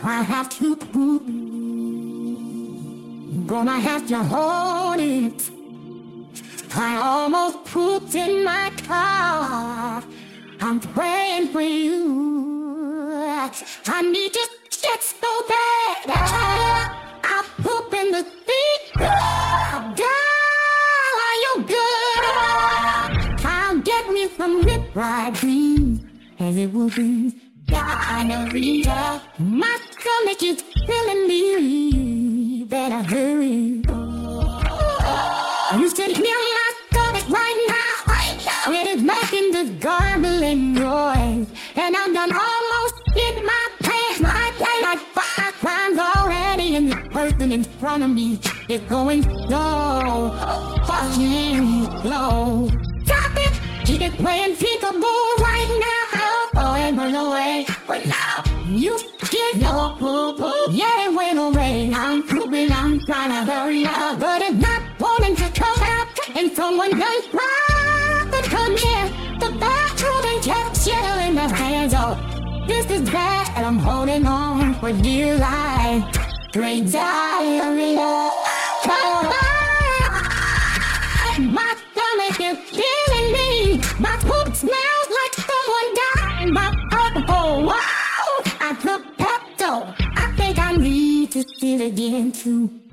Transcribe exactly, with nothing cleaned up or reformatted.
I have to poop. Gonna have to hold it. I almost pooped in my car. I'm praying for you. I need to shit so bad. I'll poop in the seat. Girl, are you good? I'll get me some lip right green, as it will be diarrhea. My stomach is killing me. Better hurry. You should hear my stomach right now. It is making this garbling noise, and I'm done almost in my pants. I play like five times already, and the person in front of me is going slow, fucking slow. Stop it! She is playing peekaboo right now. Oh, it went away, but now you get your poo poo. Yeah, it went away. I'm pooping, I'm trying to hurry up, but it's not wanting to come out, and someone just drive and come in the bathroom and just chill in the hands of. This is bad, I'm holding on for dear life. Great diarrhea. My stomach is killing me. My poop smells like someone died. My oh wow! I took Pepto. I think I need to see it again too.